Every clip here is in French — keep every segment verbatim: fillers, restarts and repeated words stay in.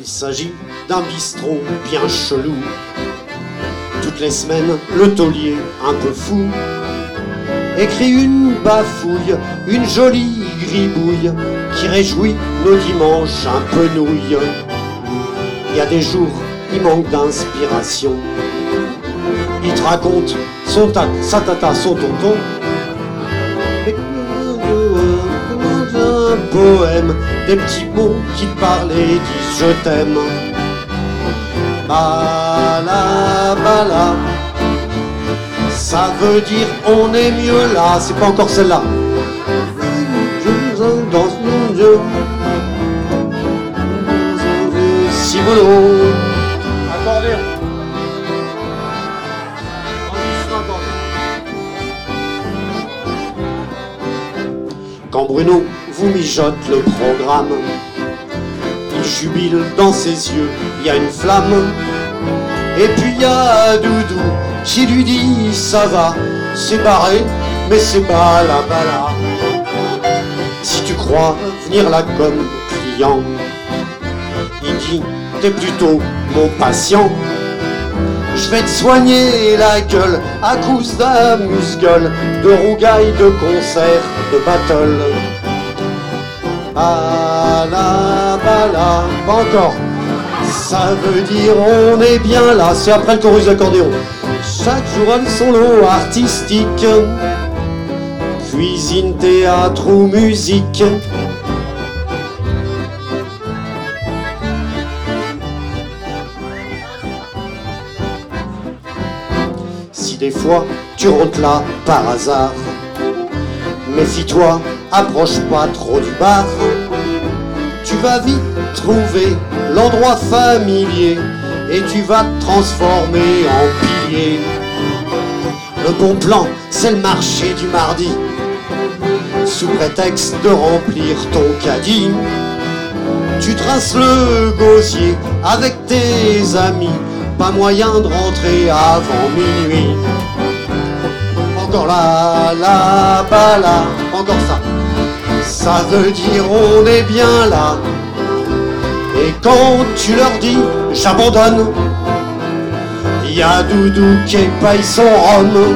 Il s'agit d'un bistrot bien chelou. Toutes les semaines, le taulier, un peu fou, écrit une bafouille, une jolie gribouille qui réjouit nos dimanches un peu nouilles. Il y a des jours, il manque d'inspiration. Il te raconte son ta, sa tata, son tonton. Un poème, des petits mots qui te parlent et disent je t'aime. Bala, bala, ça veut dire on est mieux là. C'est pas encore celle-là. Dans mon Dieu, si boulot. Accordéon. Quand Bruno vous mijote le programme, il jubile dans ses yeux, il y a une flamme. Et puis il y a Doudou qui lui dit ça va, c'est barré, mais c'est bala bala. Si tu crois venir là comme client, il dit t'es plutôt mon patient. Je vais te soigner la gueule à cause d'amuse-gueule, de rougailles, de concerts, de battle. Bala, bala, pas encore. Ça veut dire on est bien là, c'est après le chorus d'accordéon. Chaque jour un solo artistique, cuisine, théâtre ou musique. Si des fois tu rentres là par hasard, méfie-toi, approche pas trop du bar. Tu vas vite trouver l'endroit familier et tu vas te transformer en pilier. Le bon plan, c'est le marché du mardi, sous prétexte de remplir ton caddie. Tu traces le gosier avec tes amis, pas moyen de rentrer avant minuit. Encore là, là, bas là, encore ça. Ça veut dire on est bien là. Et quand tu leur dis j'abandonne, y a Doudou qui paye son rhum.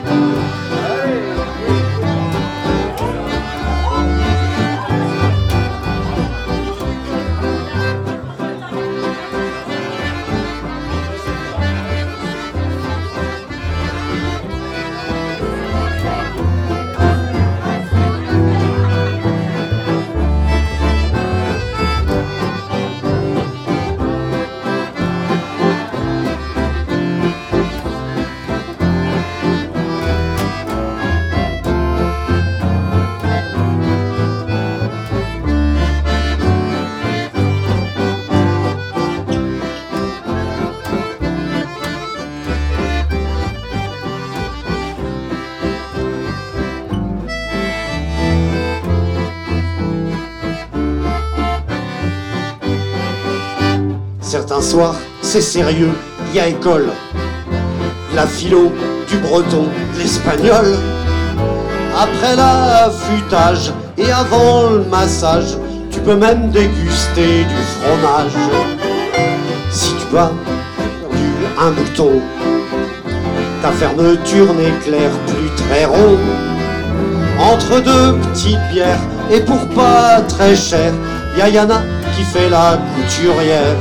Certains soirs, c'est sérieux, il y a école. La philo, du breton, de l'espagnol. Après l'affûtage et avant le massage, tu peux même déguster du fromage. Si tu as perdu un bouton, ta fermeture n'éclaire plus très rond. Entre deux petites bières et pour pas très cher, y'a Yana qui fait la couturière.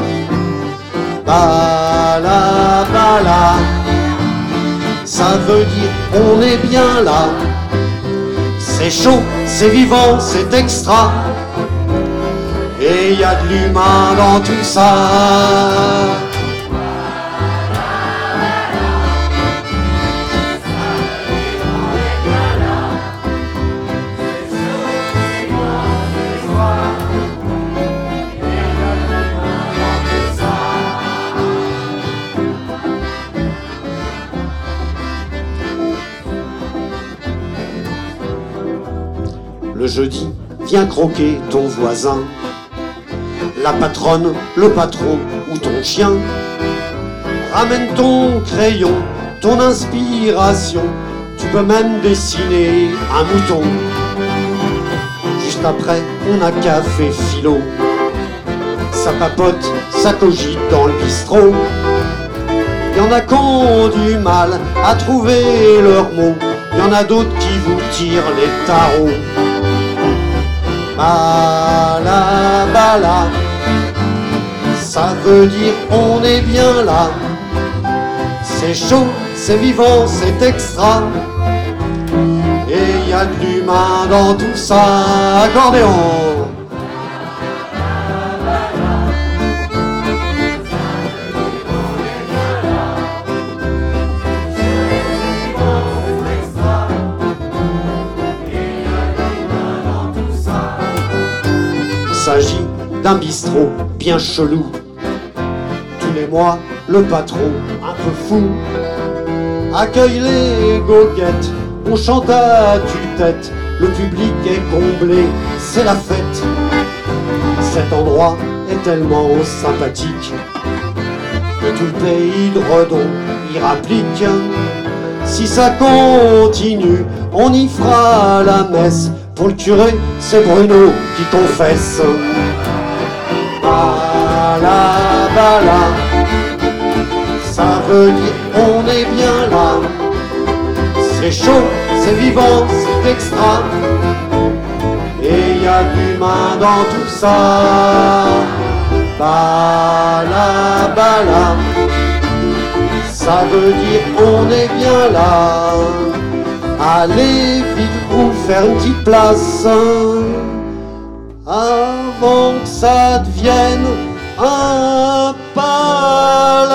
Bala, bala, ça veut dire on est bien là. C'est chaud, c'est vivant, c'est extra. Et y a de l'humain dans tout ça. Le jeudi, viens croquer ton voisin, la patronne, le patron ou ton chien. Ramène ton crayon, ton inspiration, tu peux même dessiner un mouton. Juste après, on a café philo. ça papote, ça cogite dans le bistrot. Y en a qui ont du mal à trouver leurs mots, y en a d'autres qui vous tirent les tarots. Bala, bala, ça veut dire on est bien là. C'est chaud, c'est vivant, c'est extra. Et y a de l'humain dans tout ça. Accordéon. Il s'agit d'un bistrot bien chelou. Tous les mois, le patron, un peu fou, accueille les goguettes. On chante à tue-tête, le public est comblé, c'est la fête. Cet endroit est tellement sympathique que tout le pays de Redon y rapplique. Si ça continue, on y fera la messe. Pour le curé, c'est Bruno qui confesse. Bala, bala, ça veut dire on est bien là. C'est chaud, c'est vivant, c'est extra. Et y a de l'humain dans tout ça. Bala, bala, ça veut dire on est bien là. Allez vite vous faire une petite place avant que ça devienne un palace.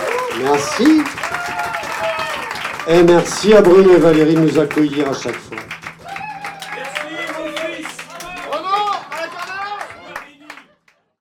Merci. Et merci à Bruno et Valérie de nous accueillir à chaque fois.